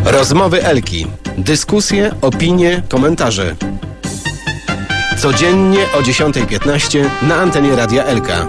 Rozmowy Elki. Dyskusje, opinie, komentarze. Codziennie o 10:15 na antenie Radia Elka.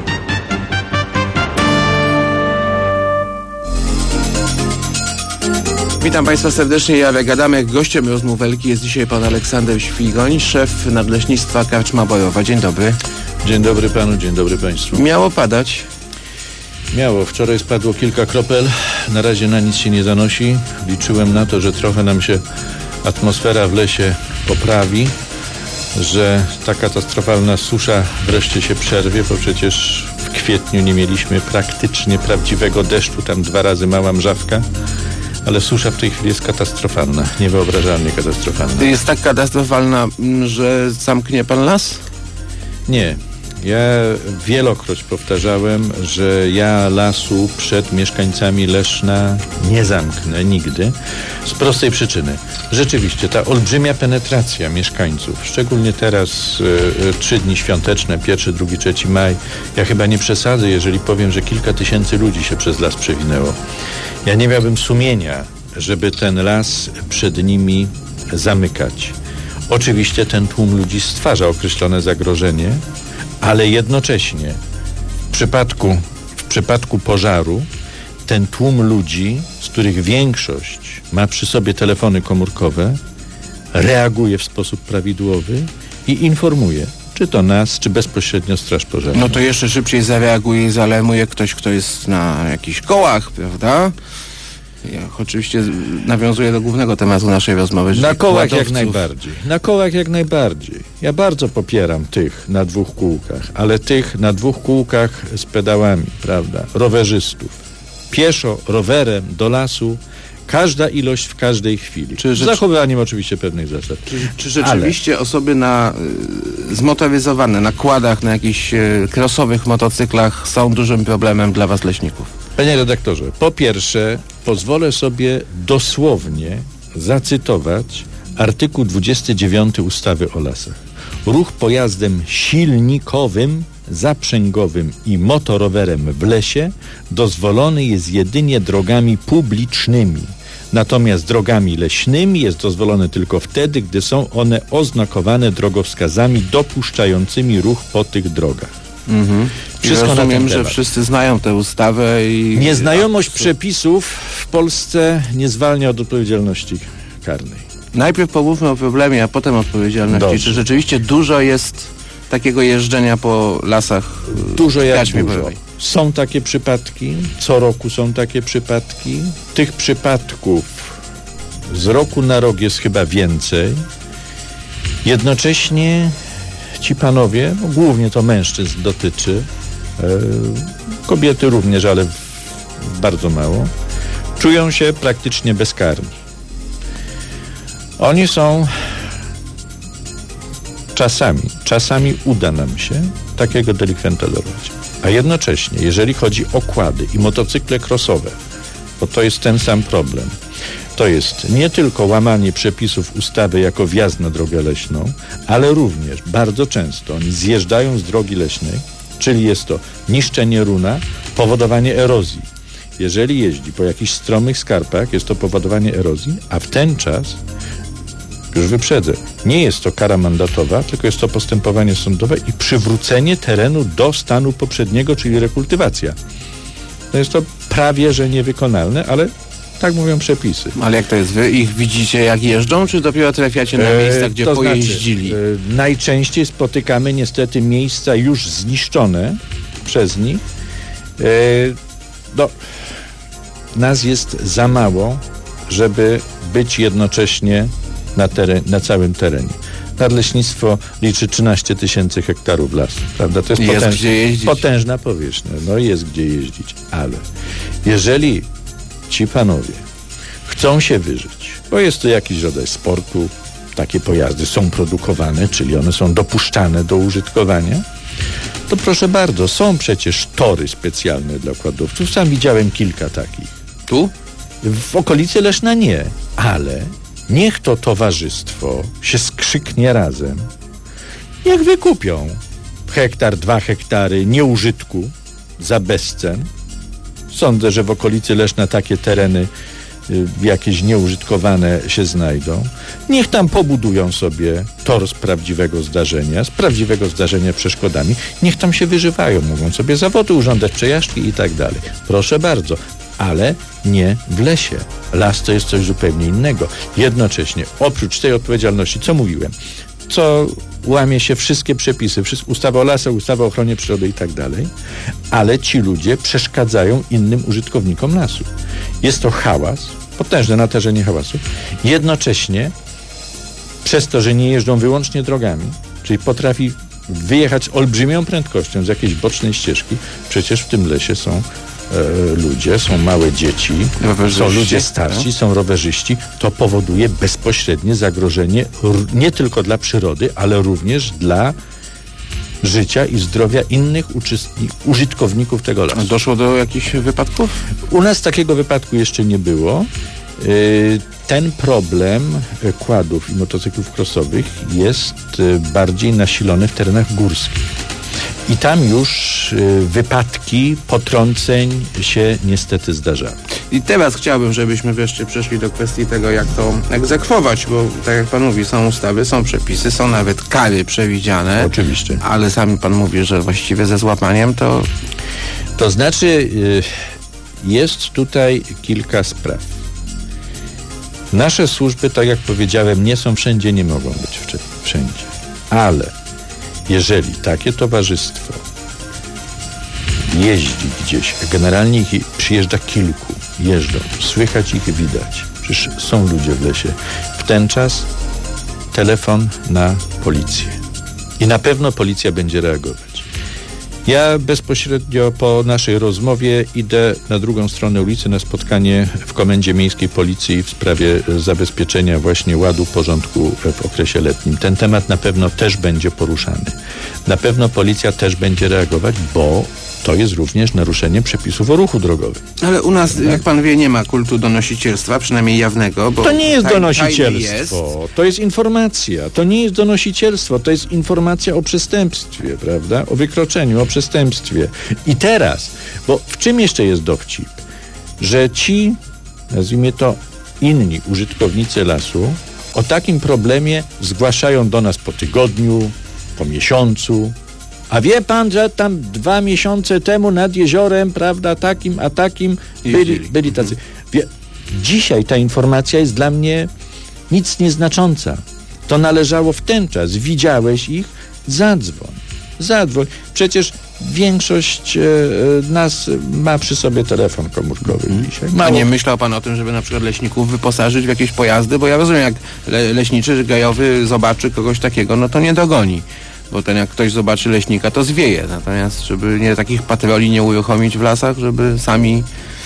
Witam Państwa serdecznie, ja Olek Adamek. Gościem rozmów Elki jest dzisiaj pan Aleksander Świgoń, szef Nadleśnictwa Karczma Borowa. Dzień dobry. Dzień dobry panu, dzień dobry państwu. Miało padać? Miało. Wczoraj spadło kilka kropel. Na razie na nic się nie zanosi. Liczyłem na to, że trochę nam się atmosfera w lesie poprawi, że ta katastrofalna susza wreszcie się przerwie, bo przecież w kwietniu nie mieliśmy praktycznie prawdziwego deszczu, tam 2 razy mała mrzawka. Ale susza w tej chwili jest katastrofalna, niewyobrażalnie katastrofalna. Jest tak katastrofalna, że zamknie pan las? Nie. Ja wielokroć powtarzałem, że ja lasu przed mieszkańcami Leszna nie zamknę nigdy. Z prostej przyczyny. Rzeczywiście ta olbrzymia penetracja mieszkańców, szczególnie teraz 3 dni świąteczne, 1, 2, 3 maj. Ja chyba nie przesadzę, jeżeli powiem, że kilka tysięcy ludzi się przez las przewinęło. Ja nie miałbym sumienia, żeby ten las przed nimi zamykać. Oczywiście ten tłum ludzi stwarza określone zagrożenie, ale jednocześnie w przypadku pożaru ten tłum ludzi, z których większość ma przy sobie telefony komórkowe, reaguje w sposób prawidłowy i informuje, czy to nas, czy bezpośrednio straż pożarną. No to jeszcze szybciej zareaguje i zaalarmuje ktoś, kto jest na jakichś kołach, prawda? Ja oczywiście nawiązuję do głównego tematu naszej rozmowy. Na kołach jak najbardziej. Na kołach jak najbardziej. Ja bardzo popieram tych na 2 kółkach, ale tych na 2 kółkach z pedałami, prawda? Rowerzystów. Pieszo, rowerem do lasu. Każda ilość w każdej chwili. Z zachowywaniem oczywiście pewnych zasad. Czy rzeczywiście osoby zmotoryzowane na kładach, na jakichś crossowych motocyklach są dużym problemem dla was, leśników? Panie redaktorze, po pierwsze pozwolę sobie dosłownie zacytować artykuł 29 ustawy o lasach. Ruch pojazdem silnikowym, zaprzęgowym i motorowerem w lesie dozwolony jest jedynie drogami publicznymi. Natomiast drogami leśnymi jest dozwolone tylko wtedy, gdy są one oznakowane drogowskazami dopuszczającymi ruch po tych drogach. Wszystko rozumiem, że wszyscy znają tę ustawę i... Nieznajomość przepisów w Polsce nie zwalnia od odpowiedzialności karnej. Najpierw pomówmy o problemie, a potem odpowiedzialności. Dobrze. Czy rzeczywiście dużo jest takiego jeżdżenia po lasach? Dużo jak dużo. Są takie przypadki, co roku są takie przypadki. Tych przypadków z roku na rok jest chyba więcej. Jednocześnie ci panowie, głównie to mężczyzn dotyczy, kobiety również, ale bardzo mało, czują się praktycznie bezkarni. Oni są czasami uda nam się takiego delikwenta dorwać. A jednocześnie, jeżeli chodzi o kłady i motocykle crossowe, bo to jest ten sam problem, to jest nie tylko łamanie przepisów ustawy jako wjazd na drogę leśną, ale również bardzo często oni zjeżdżają z drogi leśnej, czyli jest to niszczenie runa, powodowanie erozji. Jeżeli jeździ po jakichś stromych skarpach, jest to powodowanie erozji, a w ten czas, już wyprzedzę, nie jest to kara mandatowa, tylko jest to postępowanie sądowe i przywrócenie terenu do stanu poprzedniego, czyli rekultywacja. To jest to prawie, że niewykonalne, ale tak mówią przepisy. Ale jak to jest? Wy ich widzicie, jak jeżdżą, czy dopiero trafiacie na miejsca, gdzie pojeździli? Najczęściej spotykamy niestety miejsca już zniszczone przez nich. Nas jest za mało, żeby być jednocześnie na całym terenie. Nadleśnictwo liczy 13 000 hektarów lasu, prawda? To jest potężna powierzchnia. No jest gdzie jeździć, ale jeżeli ci panowie chcą się wyżyć, bo jest to jakiś rodzaj sportu, takie pojazdy są produkowane, czyli one są dopuszczane do użytkowania, to proszę bardzo, są przecież tory specjalne dla quadowców. Sam widziałem kilka takich. Tu? W okolicy Leszna nie, ale niech to towarzystwo się skrzyknie razem. Niech wykupią 1, 2 hektary nieużytku za bezcen. Sądzę, że w okolicy Leszna takie tereny jakieś nieużytkowane się znajdą. Niech tam pobudują sobie tor z prawdziwego zdarzenia przeszkodami. Niech tam się wyżywają, mogą sobie zawody urządzać, przejażdżki i tak dalej. Proszę bardzo, ale nie w lesie. Las to jest coś zupełnie innego. Jednocześnie, oprócz tej odpowiedzialności, co mówiłem, co łamie się wszystkie przepisy, ustawa o lasach, ustawa o ochronie przyrody i tak dalej, ale ci ludzie przeszkadzają innym użytkownikom lasu. Jest to hałas, potężne natężenie hałasu. Jednocześnie przez to, że nie jeżdżą wyłącznie drogami, czyli potrafi wyjechać z olbrzymią prędkością z jakiejś bocznej ścieżki, przecież w tym lesie są ludzie, są małe dzieci, są ludzie starsi, są rowerzyści. To powoduje bezpośrednie zagrożenie nie tylko dla przyrody, ale również dla życia i zdrowia innych użytkowników tego lasu. Doszło do jakichś wypadków? U nas takiego wypadku jeszcze nie było. Ten problem quadów i motocyklów crossowych jest bardziej nasilony w terenach górskich. I tam już wypadki, potrąceń się niestety zdarzały. I teraz chciałbym, żebyśmy wreszcie przeszli do kwestii tego, jak to egzekwować, bo tak jak pan mówi, są ustawy, są przepisy, są nawet kary przewidziane. Oczywiście. Ale sami pan mówi, że właściwie ze złapaniem to... To znaczy, jest tutaj kilka spraw. Nasze służby, tak jak powiedziałem, nie są wszędzie, nie mogą być wszędzie. Ale jeżeli takie towarzystwo jeździ gdzieś, generalnie ich przyjeżdża kilku, jeżdżą, słychać ich, widać, przecież są ludzie w lesie, w ten czas telefon na policję. I na pewno policja będzie reagować. Ja bezpośrednio po naszej rozmowie idę na drugą stronę ulicy na spotkanie w Komendzie Miejskiej Policji w sprawie zabezpieczenia właśnie ładu, porządku w okresie letnim. Ten temat na pewno też będzie poruszany. Na pewno policja też będzie reagować, bo to jest również naruszenie przepisów o ruchu drogowym. Ale u nas, jak pan wie, nie ma kultu donosicielstwa, przynajmniej jawnego, bo... To nie jest donosicielstwo, to jest informacja. To nie jest donosicielstwo, to jest informacja o przestępstwie, prawda? O wykroczeniu, o przestępstwie. I teraz, bo w czym jeszcze jest dowcip? Że ci, nazwijmy to, inni użytkownicy lasu o takim problemie zgłaszają do nas po tygodniu, po miesiącu. A wie pan, że tam 2 miesiące temu nad jeziorem, prawda, takim, a takim byli tacy. Dzisiaj ta informacja jest dla mnie nic nieznacząca. To należało w ten czas. Widziałeś ich? Zadzwoń. Przecież większość nas ma przy sobie telefon komórkowy dzisiaj. A nie myślał pan o tym, żeby na przykład leśników wyposażyć w jakieś pojazdy? Bo ja rozumiem, jak leśniczy gajowy zobaczy kogoś takiego, no to nie dogoni. Bo ten, jak ktoś zobaczy leśnika, to zwieje. Natomiast, żeby takich patroli nie uruchomić w lasach, żeby sami...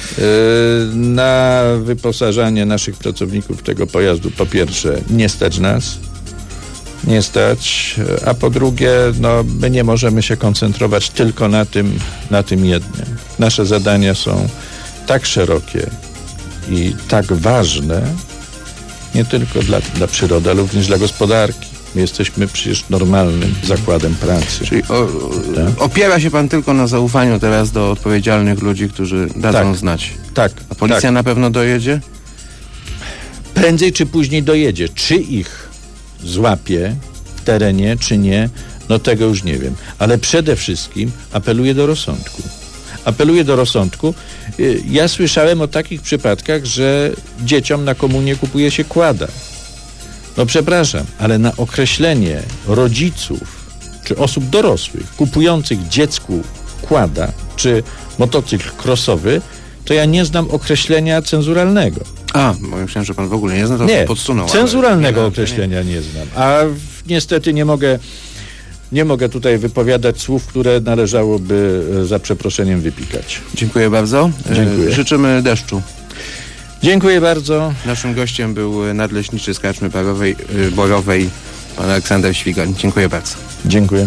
Na wyposażanie naszych pracowników tego pojazdu, po pierwsze, nie stać nas. Nie stać. A po drugie, my nie możemy się koncentrować tylko na tym jednym. Nasze zadania są tak szerokie i tak ważne, nie tylko dla przyrody, ale również dla gospodarki. My jesteśmy przecież normalnym zakładem pracy. Czyli opiera się pan tylko na zaufaniu teraz do odpowiedzialnych ludzi, którzy dadzą znać. Tak. A policja na pewno dojedzie? Prędzej czy później dojedzie. Czy ich złapie w terenie, czy nie, tego już nie wiem. Ale przede wszystkim apeluję do rozsądku. Ja słyszałem o takich przypadkach, że dzieciom na komunię kupuje się quada. Przepraszam, ale na określenie rodziców czy osób dorosłych kupujących dziecku quada czy motocykl crossowy, to ja nie znam określenia cenzuralnego. Bo myślałem, że pan w ogóle nie zna, to nie, podsunął. Cenzuralnego określenia nie znam. A niestety nie mogę tutaj wypowiadać słów, które należałoby za przeproszeniem wypikać. Dziękuję bardzo. Dziękuję. Życzymy deszczu. Dziękuję bardzo. Naszym gościem był nadleśniczy z Karczmy Borowej, pan Aleksander Świgoń. Dziękuję bardzo. Dziękuję.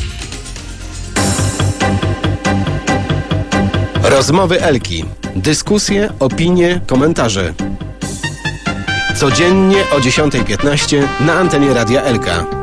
Rozmowy Elki. Dyskusje, opinie, komentarze. Codziennie o 10:15 na antenie Radia Elka.